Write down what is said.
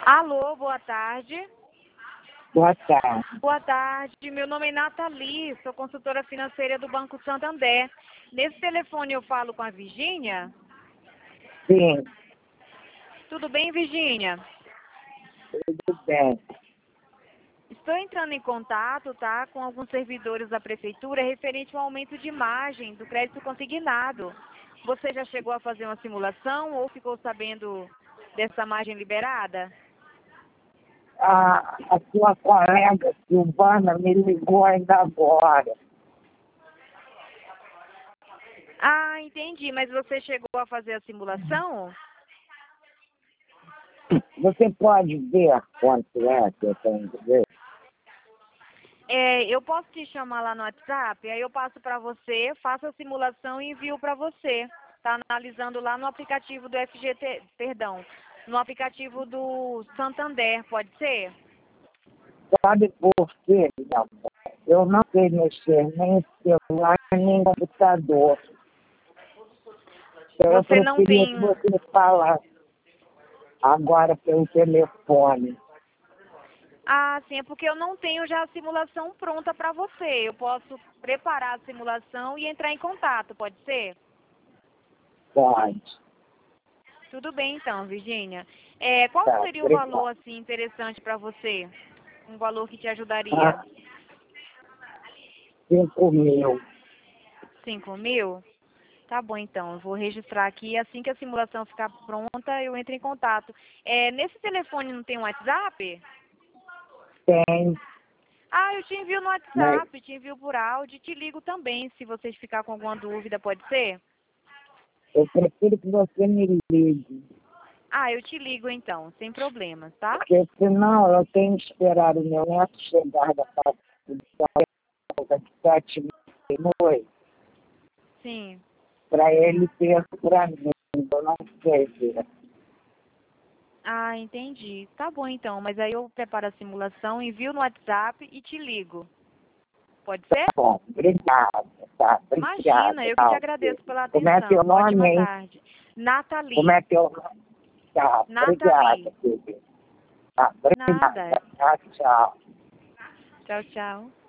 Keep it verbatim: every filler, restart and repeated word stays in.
Alô, boa tarde. Boa tarde. Boa tarde, meu nome é Nathalie, sou consultora financeira do Banco Santander. Nesse telefone eu falo com a Virgínia? Sim, Tudo bem, Virgínia? tudo bem. Estou entrando em contato, tá, com alguns servidores da prefeitura referente ao aumento de margem do crédito consignado. Você já chegou a fazer uma simulação ou ficou sabendo dessa margem liberada? A, a sua colega Silvana me ligou ainda agora. Ah, entendi, mas você chegou a fazer a simulação? Você pode ver quanto é que eu tenho que ver? É, eu posso te chamar lá no WhatsApp, aí eu passo para você, faço a simulação e envio para você. Tá analisando lá no aplicativo do F G T, perdão, no aplicativo do Santander, pode ser? Sabe por quê, minha mãe? Eu não sei mexer nem em celular, nem em computador. Então, eu Você não preferia tem... que você falasse agora pelo telefone. Ah, sim, é porque eu não tenho já a simulação pronta para você. Eu posso preparar a simulação e entrar em contato, pode ser? Pode. Tudo bem então, Virgínia. É, qual Tá, seria o obrigado. valor assim interessante para você? Um valor que te ajudaria? Ah, cinco mil. Cinco mil? Tá bom, então. Eu vou registrar aqui. Assim que a simulação ficar pronta, eu entro em contato. É, nesse telefone não tem um WhatsApp? Tem, Ah, eu te envio no mas WhatsApp, te envio por áudio e te ligo também, se vocês ficar com alguma dúvida, pode ser? eu prefiro que você me ligue. Ah, eu te ligo então, sem problemas, tá? Porque senão eu tenho que esperar o meu neto chegar da faculdade de sete e noite Sim. para ele ter para mim. Eu não sei ver. Ah, entendi. Tá bom então, mas aí eu preparo a simulação, envio no WhatsApp e te ligo. Pode ser? Bom, obrigado. Tá, obrigado. Imagina, eu que te Tchau. agradeço pela Como é teu atenção. nome, Ótima hein? tarde. Como Nathalie. é teu nome? Tá, obrigada, Nathalie. filho. Tá, obrigada. Nada. Tchau, tchau. Tchau, tchau.